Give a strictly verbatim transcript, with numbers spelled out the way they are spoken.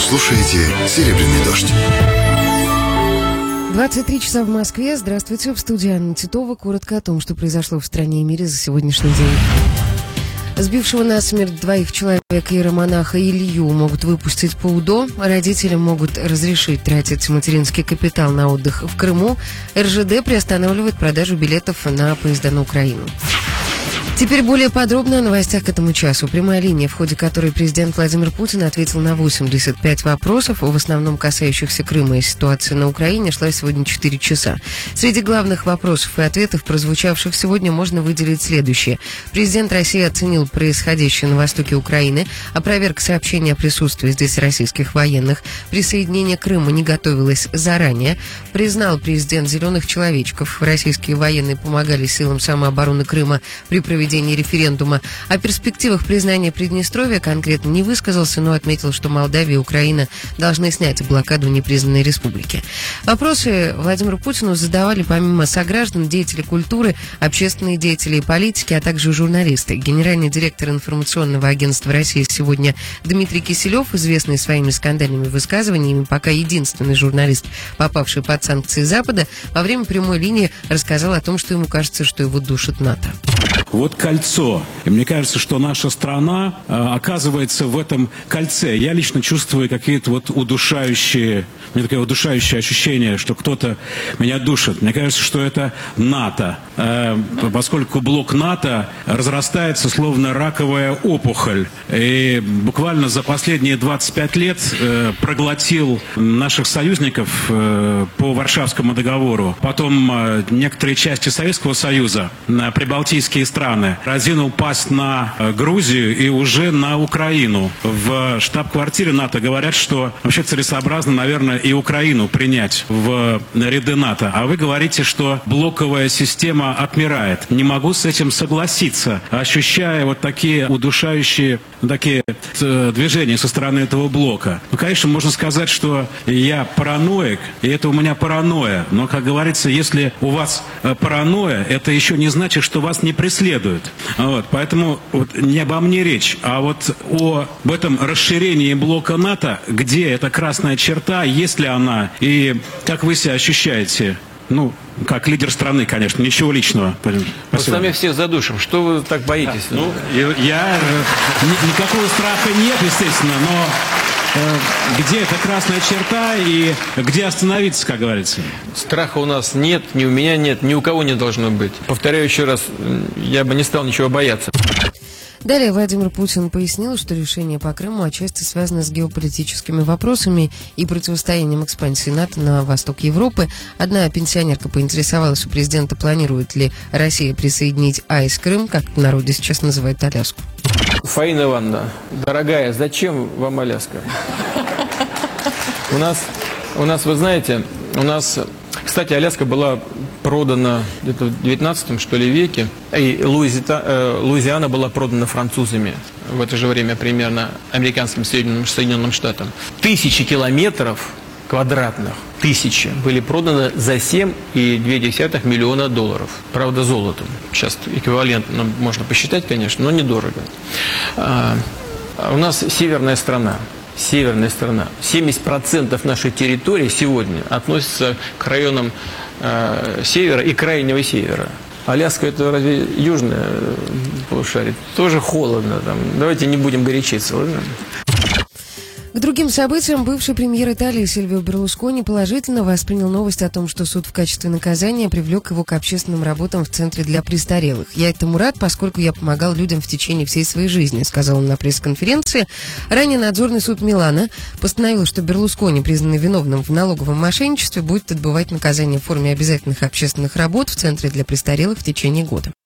слушаете «Серебряный дождь». двадцать три часа в Москве. Здравствуйте, в студии Анна Титова. Коротко о том, что произошло в стране и мире за сегодняшний день. Сбившего насмерть двоих человек иеромонаха Илью могут выпустить по УДО. Родителям могут разрешить тратить материнский капитал на отдых в Крыму. эр жэ дэ приостанавливает продажу билетов на поезда на Украину. Теперь более подробно о новостях к этому часу. Прямая линия, в ходе которой президент Владимир Путин ответил на восемьдесят пять вопросов, в основном касающихся Крыма и ситуации на Украине, шла сегодня четыре часа. Среди главных вопросов и ответов, прозвучавших сегодня, можно выделить следующее. Президент России оценил происходящее на востоке Украины, опроверг сообщение о присутствии здесь российских военных, присоединение Крыма не готовилось заранее, признал президент зеленых человечков. Российские военные помогали силам самообороны Крыма при проведении референдума. О перспективах признания Приднестровья конкретно не высказался, но отметил, что Молдавия и Украина должны снять блокаду непризнанной республики. Вопросы Владимиру Путину задавали помимо сограждан, деятели культуры, общественные деятели и политики, а также журналисты. Генеральный директор информационного агентства России сегодня Дмитрий Киселев, известный своими скандальными высказываниями, пока единственный журналист, попавший под санкции Запада, во время прямой линии рассказал о том, что ему кажется, что его душит НАТО. Вот кольцо. И мне кажется, что наша страна э, оказывается в этом кольце. Я лично чувствую какие-то вот удушающие, у меня такое удушающее ощущение, что кто-то меня душит. Мне кажется, что это НАТО. Э, поскольку блок НАТО разрастается словно раковая опухоль. И буквально за последние двадцать пять лет э, проглотил наших союзников э, по Варшавскому договору. Потом э, некоторые части Советского Союза, э, прибалтийские страны, разинул пасть на Грузию и уже на Украину. В штаб-квартире НАТО говорят, что вообще целесообразно, наверное, и Украину принять в ряды НАТО. А вы говорите, что блоковая система отмирает. Не могу с этим согласиться, ощущая вот такие удушающие такие движения со стороны этого блока. Ну, конечно, можно сказать, что я параноик, и это у меня паранойя. Но, как говорится, если у вас паранойя, это еще не значит, что вас не преследуют. Вот, поэтому вот не обо мне речь, а вот о, об этом расширении блока НАТО, где эта красная черта, есть ли она, и как вы себя ощущаете? Ну, как лидер страны, конечно, ничего личного. Спасибо. Мы сами всех задушим. Что вы так боитесь? Да, ну, я, я никакого страха нет, естественно, но где эта красная черта и где остановиться, как говорится? Страха у нас нет, ни у меня нет, ни у кого не должно быть. Повторяю еще раз, я бы не стал ничего бояться. Далее Владимир Путин пояснил, что решение по Крыму отчасти связано с геополитическими вопросами и противостоянием экспансии НАТО на восток Европы. Одна пенсионерка поинтересовалась у президента, планирует ли Россия присоединить АЭС Крым, как в народе сейчас называют Аляску. Фаина Ивановна, дорогая, зачем вам Аляска? У нас, у нас, вы знаете, у нас, кстати, Аляска была продана где-то в девятнадцатом, что ли, веке, и Луизита, э, Луизиана была продана французами в это же время примерно американским Соединенным, Соединенным Штатам. Тысячи километров квадратных, тысячи, были проданы за семь и две десятых миллиона долларов. Правда, золотом. Сейчас эквивалентно можно посчитать, конечно, но недорого. А, у нас северная страна. Северная страна. семьдесят процентов нашей территории сегодня относятся к районам э, севера и крайнего севера. Аляска — это разве южное полушарие? Тоже холодно там. Давайте не будем горячиться, ладно? К другим событиям бывший премьер Италии Сильвио Берлускони положительно воспринял новость о том, что суд в качестве наказания привлек его к общественным работам в центре для престарелых. «Я этому рад, поскольку я помогал людям в течение всей своей жизни», — сказал он на пресс-конференции. Ранее надзорный суд Милана постановил, что Берлускони, признанный виновным в налоговом мошенничестве, будет отбывать наказание в форме обязательных общественных работ в центре для престарелых в течение года.